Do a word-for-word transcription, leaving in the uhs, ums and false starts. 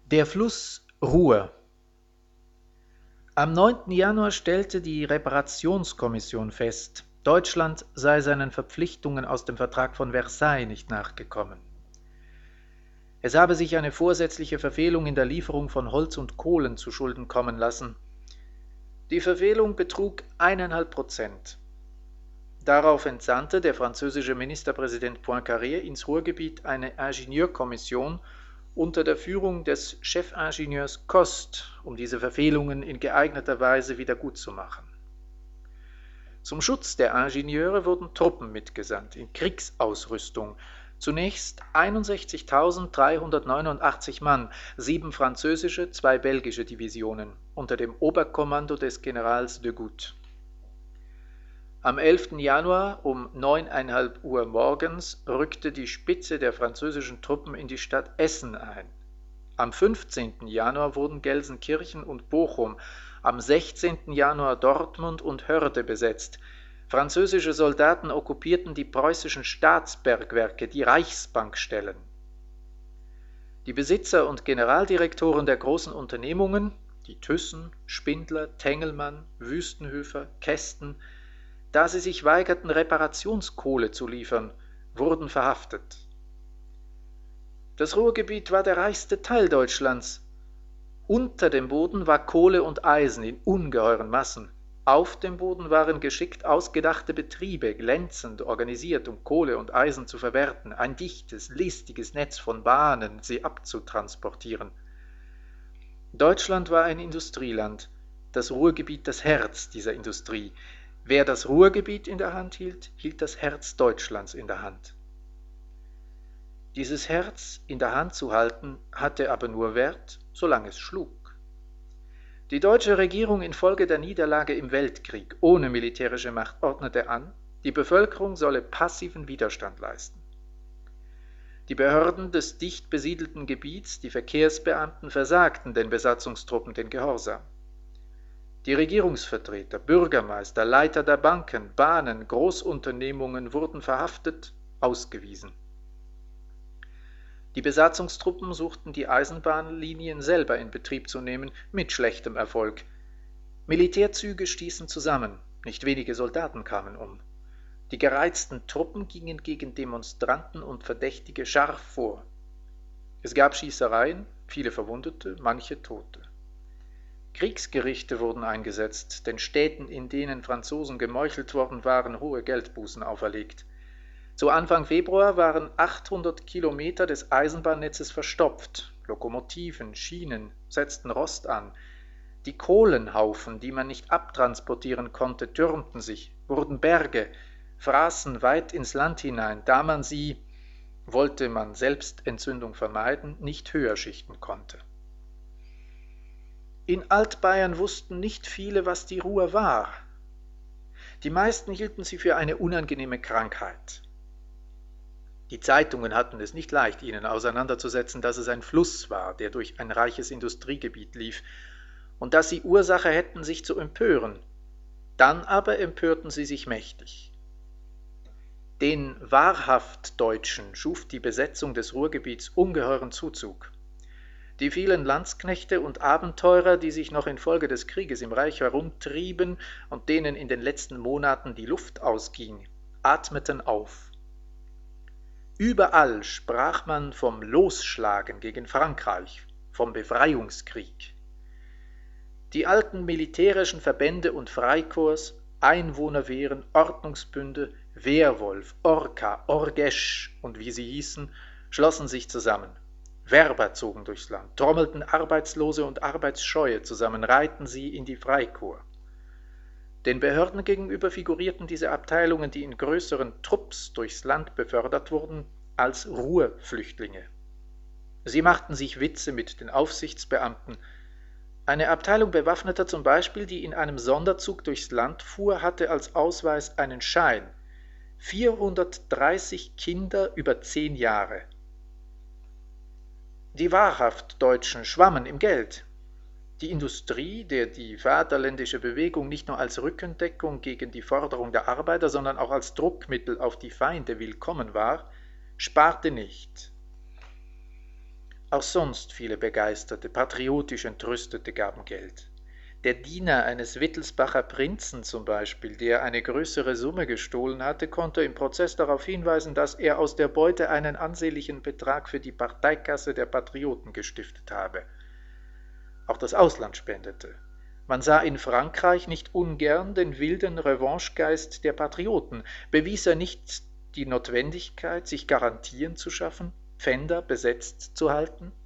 Der Fluss Ruhr. Am neunten Januar stellte die Reparationskommission fest, Deutschland sei seinen Verpflichtungen aus dem Vertrag von Versailles nicht nachgekommen. Es habe sich eine vorsätzliche Verfehlung in der Lieferung von Holz und Kohlen zu Schulden kommen lassen. Die Verfehlung betrug eineinhalb Prozent. Darauf entsandte der französische Ministerpräsident Poincaré ins Ruhrgebiet eine Ingenieurkommission unter der Führung des Chefingenieurs Coste, um diese Verfehlungen in geeigneter Weise wiedergutzumachen. Zum Schutz der Ingenieure wurden Truppen mitgesandt in Kriegsausrüstung, zunächst einundsechzigtausenddreihundertneunundachtzig Mann, sieben französische, zwei belgische Divisionen unter dem Oberkommando des Generals de Goutte. Am elften Januar um neuneinhalb Uhr morgens rückte die Spitze der französischen Truppen in die Stadt Essen ein. Am fünfzehnten Januar wurden Gelsenkirchen und Bochum, am sechzehnten Januar Dortmund und Hörde besetzt. Französische Soldaten okkupierten die preußischen Staatsbergwerke, die Reichsbankstellen. Die Besitzer und Generaldirektoren der großen Unternehmungen, die Thyssen, Spindler, Tengelmann, Wüstenhöfer, Kesten, da sie sich weigerten, Reparationskohle zu liefern, wurden verhaftet. Das Ruhrgebiet war der reichste Teil Deutschlands. Unter dem Boden war Kohle und Eisen in ungeheuren Massen. Auf dem Boden waren geschickt ausgedachte Betriebe, glänzend organisiert, um Kohle und Eisen zu verwerten, ein dichtes, listiges Netz von Bahnen, sie abzutransportieren. Deutschland war ein Industrieland, das Ruhrgebiet das Herz dieser Industrie. Wer das Ruhrgebiet in der Hand hielt, hielt das Herz Deutschlands in der Hand. Dieses Herz in der Hand zu halten, hatte aber nur Wert, solange es schlug. Die deutsche Regierung infolge der Niederlage im Weltkrieg ohne militärische Macht ordnete an, die Bevölkerung solle passiven Widerstand leisten. Die Behörden des dicht besiedelten Gebiets, die Verkehrsbeamten, versagten den Besatzungstruppen den Gehorsam. Die Regierungsvertreter, Bürgermeister, Leiter der Banken, Bahnen, Großunternehmungen wurden verhaftet, ausgewiesen. Die Besatzungstruppen suchten die Eisenbahnlinien selber in Betrieb zu nehmen, mit schlechtem Erfolg. Militärzüge stießen zusammen, nicht wenige Soldaten kamen um. Die gereizten Truppen gingen gegen Demonstranten und Verdächtige scharf vor. Es gab Schießereien, viele Verwundete, manche Tote. Kriegsgerichte wurden eingesetzt, den Städten, in denen Franzosen gemeuchelt worden waren, hohe Geldbußen auferlegt. Zu Anfang Februar waren achthundert Kilometer des Eisenbahnnetzes verstopft, Lokomotiven, Schienen setzten Rost an. Die Kohlenhaufen, die man nicht abtransportieren konnte, türmten sich, wurden Berge, fraßen weit ins Land hinein, da man sie, wollte man Selbstentzündung vermeiden, nicht höher schichten konnte. In Altbayern wussten nicht viele, was die Ruhr war. Die meisten hielten sie für eine unangenehme Krankheit. Die Zeitungen hatten es nicht leicht, ihnen auseinanderzusetzen, dass es ein Fluss war, der durch ein reiches Industriegebiet lief, und dass sie Ursache hätten, sich zu empören. Dann aber empörten sie sich mächtig. Den wahrhaft Deutschen schuf die Besetzung des Ruhrgebiets ungeheuren Zuzug. Die vielen Landsknechte und Abenteurer, die sich noch infolge des Krieges im Reich herumtrieben und denen in den letzten Monaten die Luft ausging, atmeten auf. Überall sprach man vom Losschlagen gegen Frankreich, vom Befreiungskrieg. Die alten militärischen Verbände und Freikorps, Einwohnerwehren, Ordnungsbünde, Wehrwolf, Orca, Orgesch und wie sie hießen, schlossen sich zusammen. Werber zogen durchs Land, trommelten Arbeitslose und Arbeitsscheue zusammen, reihten sie in die Freikorps. Den Behörden gegenüber figurierten diese Abteilungen, die in größeren Trupps durchs Land befördert wurden, als Ruhrflüchtlinge. Sie machten sich Witze mit den Aufsichtsbeamten. Eine Abteilung Bewaffneter zum Beispiel, die in einem Sonderzug durchs Land fuhr, hatte als Ausweis einen Schein. vierhundertdreißig Kinder über zehn Jahre. Die wahrhaft Deutschen schwammen im Geld. Die Industrie, der die vaterländische Bewegung nicht nur als Rückendeckung gegen die Forderung der Arbeiter, sondern auch als Druckmittel auf die Feinde willkommen war, sparte nicht. Auch sonst viele Begeisterte, patriotisch Entrüstete gaben Geld. Der Diener eines Wittelsbacher Prinzen zum Beispiel, der eine größere Summe gestohlen hatte, konnte im Prozess darauf hinweisen, dass er aus der Beute einen ansehnlichen Betrag für die Parteikasse der Patrioten gestiftet habe. Auch das Ausland spendete. Man sah in Frankreich nicht ungern den wilden Revanchegeist der Patrioten. Bewies er nicht die Notwendigkeit, sich Garantien zu schaffen, Pfänder besetzt zu halten?